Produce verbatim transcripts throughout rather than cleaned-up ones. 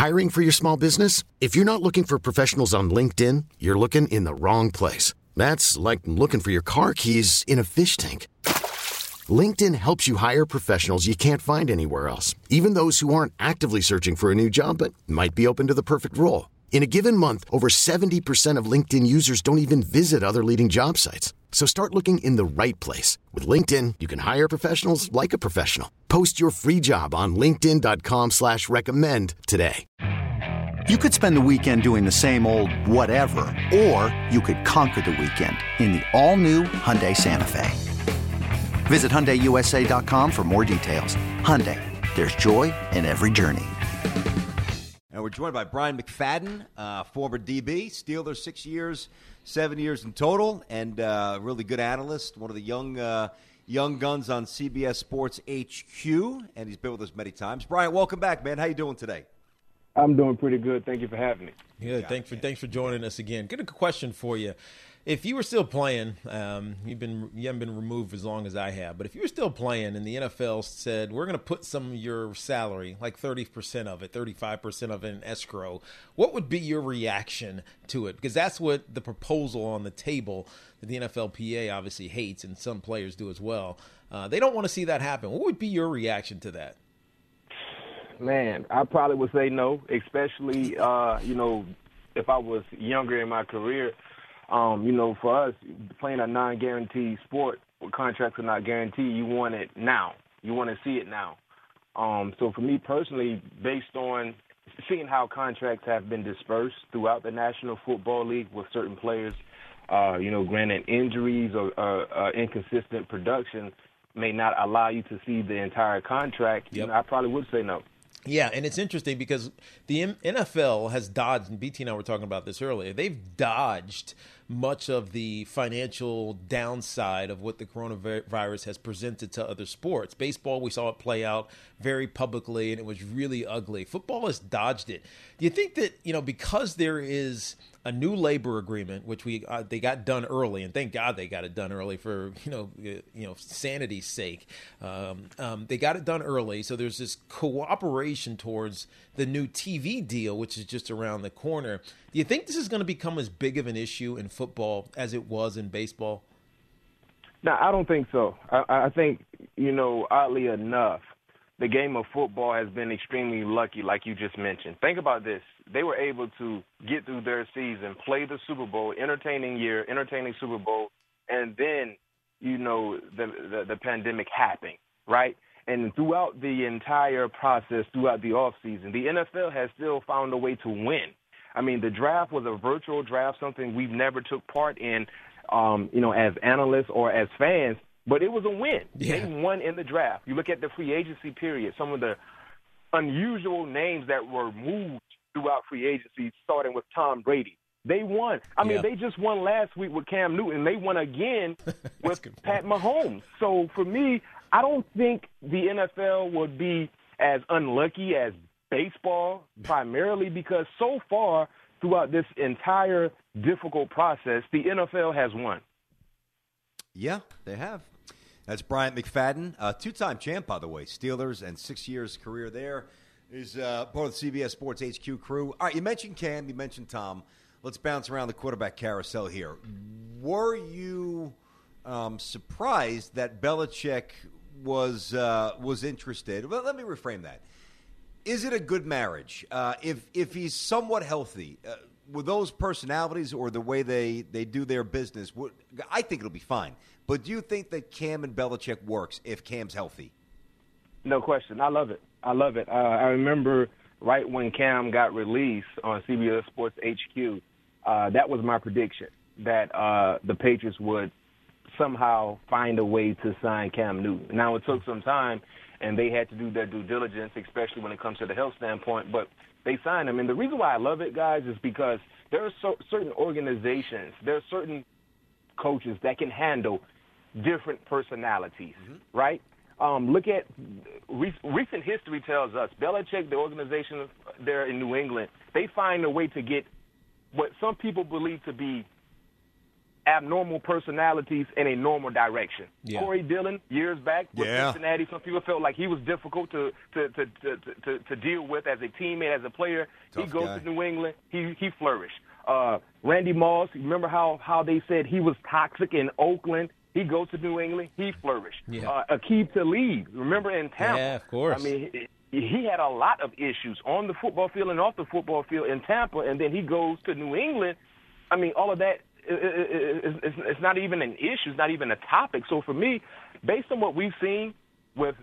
Hiring for your small business? If you're not looking for professionals on LinkedIn, you're looking in the wrong place. That's like looking for your car keys in a fish tank. LinkedIn helps you hire professionals you can't find anywhere else, even those who aren't actively searching for a new job but might be open to the perfect role. In a given month, over seventy percent of LinkedIn users don't even visit other leading job sites. So start looking in the right place. With LinkedIn, you can hire professionals like a professional. Post your free job on linkedin dot com slash recommend today. You could spend the weekend doing the same old whatever, or you could conquer the weekend in the all-new Hyundai Santa Fe. Visit Hyundai U S A dot com for more details. Hyundai, there's joy in every journey. And we're joined by Bryant McFadden, uh, former D B, Steelers six years, seven years in total, and uh, really good analyst, one of the young uh, young guns on C B S Sports H Q, and he's been with us many times. Bryant, welcome back, man. How you doing today? I'm doing pretty good. Thank you for having me. Good. Thanks for thanks for joining us again. Good question for you. If you were still playing, um, you've been you haven't been removed as long as I have, but if you were still playing and the N F L said we're going to put some of your salary, like thirty percent of it, thirty-five percent of it in escrow, what would be your reaction to it? Because that's what the proposal on the table that the N F L P A obviously hates, and some players do as well. Uh, they don't want to see that happen. What would be your reaction to that? Man, I probably would say no, especially, uh, you know, if I was younger in my career. Um, you know, for us, playing a non-guaranteed sport where contracts are not guaranteed, you want it now. You want to see it now. Um, so for me personally, based on seeing how contracts have been dispersed throughout the National Football League with certain players, uh, you know, granted injuries or uh, uh, inconsistent production may not allow you to see the entire contract, yep. you know, I probably would say no. Yeah, and it's interesting because the N F L has dodged, and B T and I were talking about this earlier, they've dodged much of the financial downside of what the coronavirus has presented to other sports. Baseball, we saw it play out very publicly, and it was really ugly. Football has dodged it. Do you think that, you know, because there is a new labor agreement, which we uh, they got done early, and thank God they got it done early for you know uh, you know sanity's sake. Um, um, they got it done early, so there's this cooperation towards the new T V deal, which is just around the corner. Do you think this is going to become as big of an issue in football as it was in baseball? No, I don't think so. I, I think, you know, oddly enough, the game of football has been extremely lucky, like you just mentioned. Think about this. They were able to get through their season, play the Super Bowl, entertaining year, entertaining Super Bowl, and then, you know, the, the, the pandemic happened, right? And throughout the entire process, throughout the offseason, the N F L has still found a way to win. I mean, the draft was a virtual draft, something we've never took part in, um, you know, as analysts or as fans, but it was a win. Yeah. They won in the draft. You look at the free agency period, some of the unusual names that were moved throughout free agency, starting with Tom Brady. They won. I mean, yeah. they just won last week with Cam Newton, and they won again with Pat Mahomes. So for me, I don't think the N F L would be as unlucky as baseball, primarily because so far throughout this entire difficult process, the N F L has won. Yeah, they have. That's Bryant McFadden, uh, two-time champ, by the way, Steelers, and six years career there. Is uh, part of the C B S Sports H Q crew. All right, you mentioned Cam, you mentioned Tom. Let's bounce around the quarterback carousel here. Were you um, surprised that Belichick was uh, was interested? Well, let me reframe that. Is it a good marriage? Uh, if if he's somewhat healthy, uh, with those personalities or the way they, they do their business, would, I think it'll be fine. But do you think that Cam and Belichick works if Cam's healthy? No question. I love it. I love it. Uh, I remember right when Cam got released on C B S Sports H Q, uh, that was my prediction, that uh, the Patriots would somehow find a way to sign Cam Newton. Now, it took some time, and they had to do their due diligence, especially when it comes to the health standpoint, but they signed him. And the reason why I love it, guys, is because there are so, certain organizations, there are certain coaches that can handle different personalities, mm-hmm. right? Um, look at re- recent history tells us Belichick, the organization there in New England, they find a way to get what some people believe to be abnormal personalities in a normal direction. Yeah. Corey Dillon, years back with Yeah. Cincinnati, some people felt like he was difficult to to, to, to, to to deal with as a teammate, as a player. Tough he goes guy. to New England, he he flourished. Uh, Randy Moss, remember how, how they said he was toxic in Oakland? He goes to New England, he flourished. Yeah. Uh, Aqib Talib, remember in Tampa? Yeah, of course. I mean, he, he had a lot of issues on the football field and off the football field in Tampa, and then he goes to New England. I mean, all of that, is, is, it's not even an issue. It's not even a topic. So for me, based on what we've seen with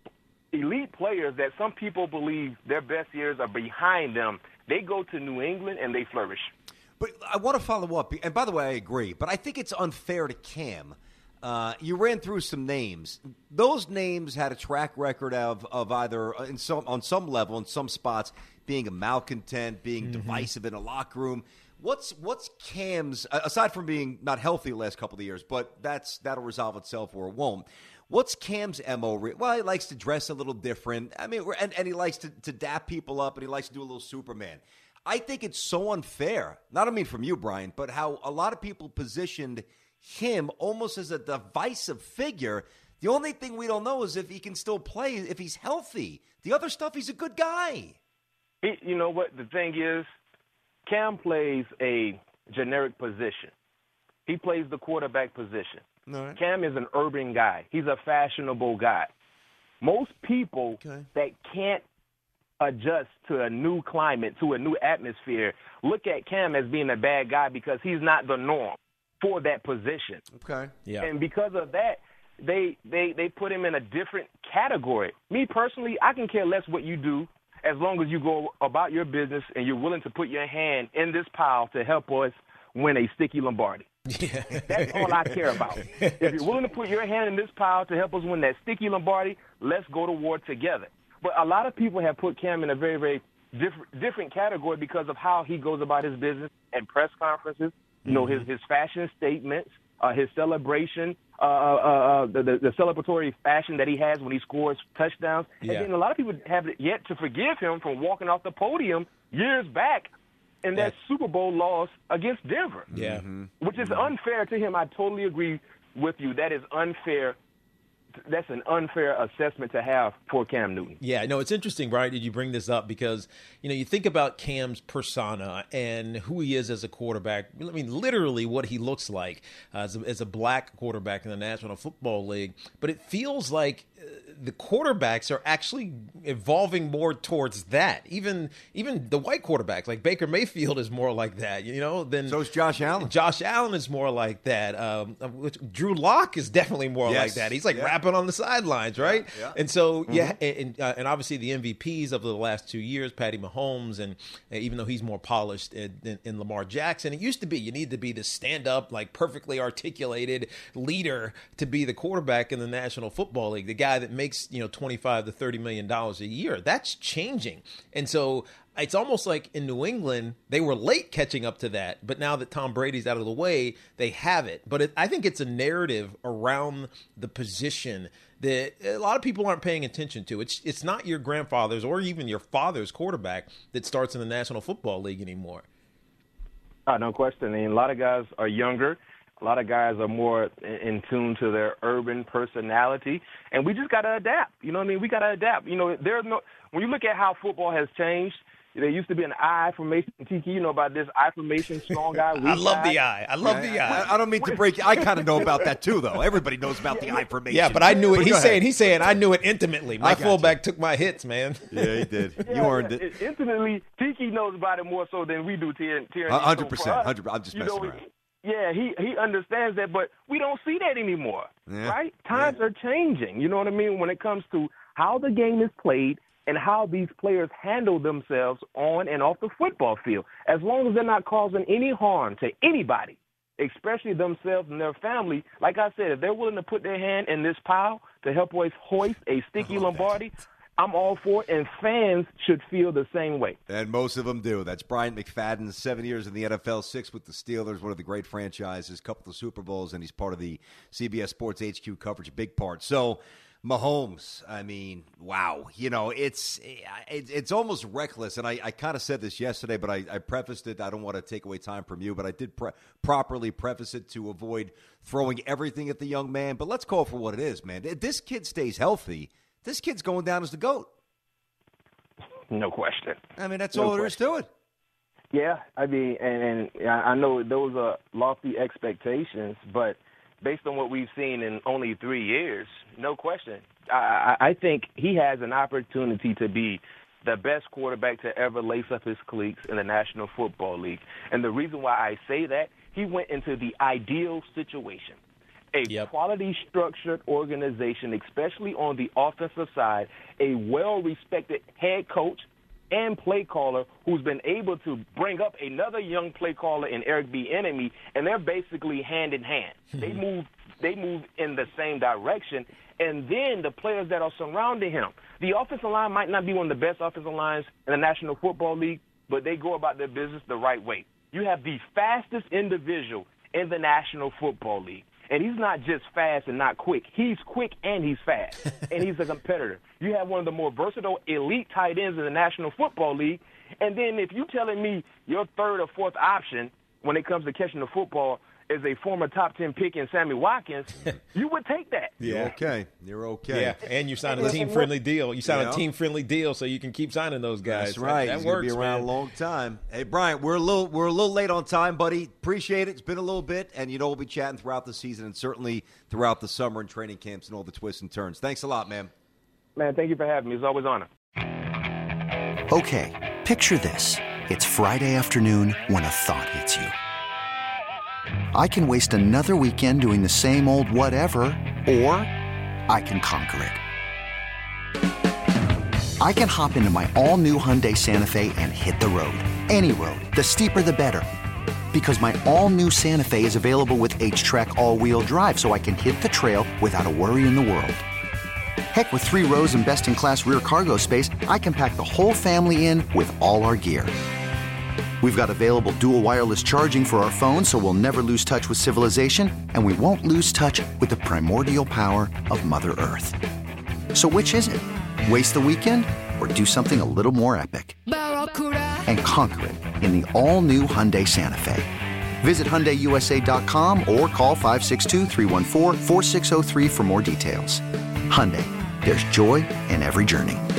elite players that some people believe their best years are behind them, they go to New England and they flourish. But I want to follow up, and by the way, I agree, but I think it's unfair to Cam. Uh, you ran through some names. Those names had a track record of, of either in some, on some level, in some spots, being a malcontent, being mm-hmm. divisive in a locker room. What's what's Cam's, aside from being not healthy the last couple of years, but that's that'll resolve itself or it won't. What's Cam's M O? Well, he likes to dress a little different. I mean, and, and he likes to, to dap people up, and he likes to do a little Superman. I think it's so unfair. Not I mean from you, Brian, but how a lot of people positioned him almost as a divisive figure. The only thing we don't know is if he can still play, if he's healthy. The other stuff, he's a good guy. He, you know what? The thing is, Cam plays a generic position. He plays the quarterback position. Right. Cam is an urban guy. He's a fashionable guy. Most people okay. that can't adjust to a new climate, to a new atmosphere, look at Cam as being a bad guy because he's not the norm for that position. Okay. Yeah. And because of that, they, they, they put him in a different category. Me personally, I can care less what you do as long as you go about your business and you're willing to put your hand in this pile to help us win a sticky Lombardi. Yeah. That's all I care about. If you're willing to put your hand in this pile to help us win that sticky Lombardi, let's go to war together. But a lot of people have put Cam in a very, very different different category because of how he goes about his business at press conferences, you know, his, his fashion statements, uh, his celebration, uh, uh, uh, the, the, the celebratory fashion that he has when he scores touchdowns. Yeah. And then a lot of people have yet to forgive him from walking off the podium years back in that Yeah. Super Bowl loss against Denver. Yeah. Mm-hmm. Which is unfair to him. I totally agree with you. That is unfair. That's an unfair assessment to have for Cam Newton. Yeah, no, it's interesting, Brian, did you bring this up because, you know, you think about Cam's persona and who he is as a quarterback. I mean, literally what he looks like uh, as, a, as a black quarterback in the National Football League. But it feels like uh, the quarterbacks are actually evolving more towards that. Even even the white quarterbacks, like Baker Mayfield is more like that, you know, than So is Josh Allen. Josh Allen is more like that. Um, which, Drew Lock is definitely more Yes. like that. He's like Yeah. rapping on the sidelines, right? Yeah, yeah. And so, yeah, and uh, and obviously the M V Ps of the last two years, Patty Mahomes, and uh, even though he's more polished in, in, in Lamar Jackson, it used to be you need to be the stand-up, like perfectly articulated leader to be the quarterback in the National Football League, the guy that makes, you know, twenty-five to thirty million dollars a year. That's changing. And so it's almost like in New England, they were late catching up to that, but now that Tom Brady's out of the way, they have it. But it, I think it's a narrative around the position that a lot of people aren't paying attention to. It's it's not your grandfather's or even your father's quarterback that starts in the National Football League anymore. Uh, no question. And a lot of guys are younger. A lot of guys are more in, in tune to their urban personality. And we just got to adapt. You know what I mean? We got to adapt. You know, there's no – when you look at how football has changed, there used to be an eye formation. Tiki, you know about this eye formation, strong guy, weak I love guy. the eye. I love I, the eye. I, I don't mean to break you. I kind of know about that too, though. Everybody knows about the eye formation. Yeah, but I knew it. But He's go saying ahead. he's saying I knew it intimately. My I got fullback you. took my hits, man. Yeah, he did. Yeah, You earned yeah, it. Intimately, Tiki knows about it more so than we do, Tierney. one hundred percent. So for us, one hundred percent. I'm just you messing know, around. Yeah, he, he understands that, but we don't see that anymore, Yeah. right? Times Yeah. are changing, you know what I mean, when it comes to how the game is played and how these players handle themselves on and off the football field. As long as they're not causing any harm to anybody, especially themselves and their family, like I said, if they're willing to put their hand in this pile to help us hoist a sticky Lombardi, I'm all for it, and fans should feel the same way. And most of them do. That's Bryant McFadden, seven years in the N F L, six with the Steelers, one of the great franchises, couple of Super Bowls, and he's part of the C B S Sports H Q coverage, a big part. So Mahomes, I mean, wow. You know, it's it's, it's almost reckless. And I, I kind of said this yesterday, but I, I prefaced it. I don't want to take away time from you, but I did pre- properly preface it to avoid throwing everything at the young man. But let's call it for what it is, man. If this kid stays healthy, this kid's going down as the GOAT. No question. I mean, that's no all there is to it. Yeah, I mean, and, and I know those are lofty expectations, but based on what we've seen in only three years, no question. I, I think he has an opportunity to be the best quarterback to ever lace up his cleats in the National Football League. And the reason why I say that, he went into the ideal situation. A yep. quality structured organization, especially on the offensive side, a well-respected head coach and play caller who's been able to bring up another young play caller in Eric Bieniemy, and they're basically hand in hand. They move they move in the same direction, and then the players that are surrounding him. The offensive line might not be one of the best offensive lines in the National Football League, but they go about their business the right way. You have the fastest individual in the National Football League. And he's not just fast and not quick. He's quick and he's fast, and he's a competitor. You have one of the more versatile elite tight ends in the National Football League. And then if you're telling me your third or fourth option when it comes to catching the football is a former top ten pick in Sammy Watkins, you would take that. Yeah. You're okay. You're okay. Yeah, and you signed a team-friendly deal. You signed yeah. a team-friendly deal so you can keep signing those guys. That's right. That, that He's works, gonna be around man. a long time. Hey, Brian, we're a little we're a little late on time, buddy. Appreciate it. It's been a little bit, and you know we'll be chatting throughout the season and certainly throughout the summer and training camps and all the twists and turns. Thanks a lot, man. Man, thank you for having me. It's always an honor. Okay, picture this. It's Friday afternoon when a thought hits you. I can waste another weekend doing the same old whatever, or I can conquer it. I can hop into my all-new Hyundai Santa Fe and hit the road. Any road. The steeper, the better. Because my all-new Santa Fe is available with H-Track all-wheel drive, so I can hit the trail without a worry in the world. Heck, with three rows and best-in-class rear cargo space, I can pack the whole family in with all our gear. We've got available dual wireless charging for our phones, so we'll never lose touch with civilization, and we won't lose touch with the primordial power of Mother Earth. So which is it? Waste the weekend or do something a little more epic? And conquer it in the all-new Hyundai Santa Fe. Visit Hyundai U S A dot com or call five six two, three one four, four six zero three for more details. Hyundai, there's joy in every journey.